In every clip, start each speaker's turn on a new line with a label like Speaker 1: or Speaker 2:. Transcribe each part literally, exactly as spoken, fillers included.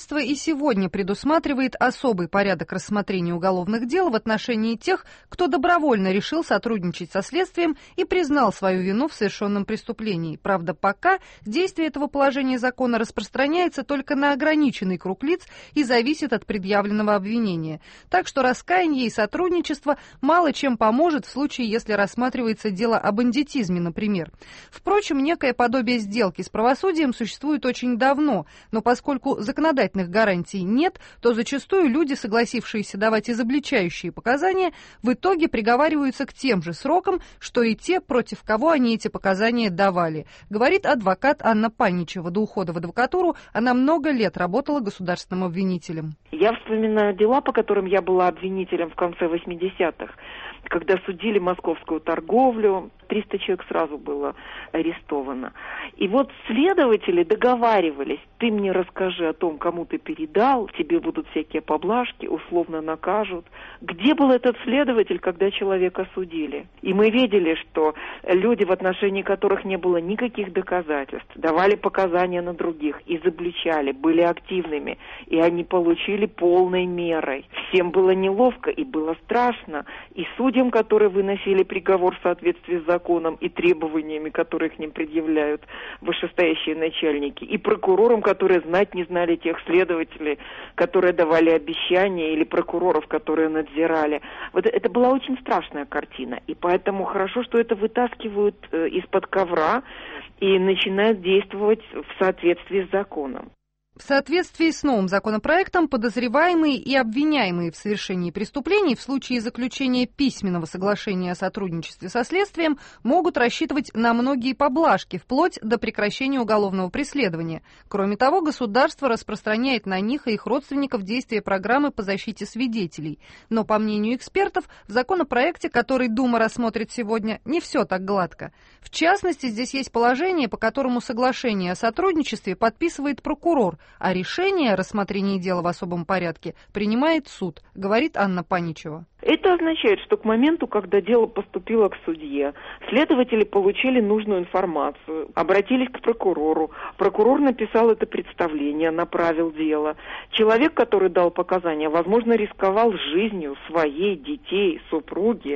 Speaker 1: И сегодня предусматривает особый порядок рассмотрения уголовных дел в отношении тех, кто добровольно решил сотрудничать со следствием и признал свою вину в совершенном преступлении. Правда, пока действие этого положения закона распространяется только на ограниченный круг лиц и зависит от предъявленного обвинения. Так что раскаяние и сотрудничество мало чем поможет в случае, если рассматривается дело о бандитизме, например. Впрочем, некое подобие сделки с правосудием существует очень давно, но поскольку законодательно гарантий нет, то зачастую люди, согласившиеся давать изобличающие показания, в итоге приговариваются к тем же срокам, что и те, против кого они эти показания давали, говорит адвокат Анна Паничева. До ухода в адвокатуру она много лет работала государственным обвинителем.
Speaker 2: Я вспоминаю дела, по которым я была обвинителем в конце восьмидесятых, когда судили московскую торговлю, триста человек сразу было арестовано. И вот следователи договаривались: ты мне расскажи о том, кому ты передал, тебе будут всякие поблажки, условно накажут. Где был этот следователь, когда человека судили? И мы видели, что люди, в отношении которых не было никаких доказательств, давали показания на других, изобличали, были активными, и они получили полной мерой. Всем было неловко и было страшно, и судьям, которые выносили приговор в соответствии с законом и требованиями, которые к ним предъявляют вышестоящие начальники, и прокурорам, которые знать не знали тех следователей, которые давали обещания, или прокуроров, которые надзирали. Вот это была очень страшная картина, и поэтому хорошо, что это вытаскивают э, из-под ковра и начинают действовать в соответствии с законом.
Speaker 1: В соответствии с новым законопроектом подозреваемые и обвиняемые в совершении преступлений в случае заключения письменного соглашения о сотрудничестве со следствием могут рассчитывать на многие поблажки, вплоть до прекращения уголовного преследования. Кроме того, государство распространяет на них и их родственников действие программы по защите свидетелей. Но, по мнению экспертов, в законопроекте, который Дума рассмотрит сегодня, не все так гладко. В частности, здесь есть положение, по которому соглашение о сотрудничестве подписывает прокурор, а решение о рассмотрении дела в особом порядке принимает суд, говорит Анна Паничева.
Speaker 2: Это означает, что к моменту, когда дело поступило к судье, следователи получили нужную информацию, обратились к прокурору, прокурор написал это представление, направил дело. Человек, который дал показания, возможно, рисковал жизнью своей, детей, супруги.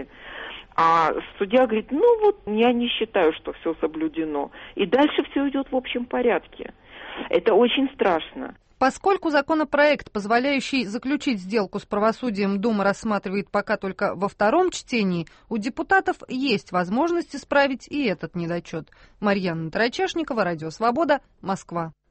Speaker 2: А судья говорит: ну вот, я не считаю, что все соблюдено. И дальше все идет в общем порядке. Это очень страшно.
Speaker 1: Поскольку законопроект, позволяющий заключить сделку с правосудием, Дума рассматривает пока только во втором чтении, у депутатов есть возможность исправить и этот недочет. Марьяна Тарачешникова, Радио Свобода, Москва.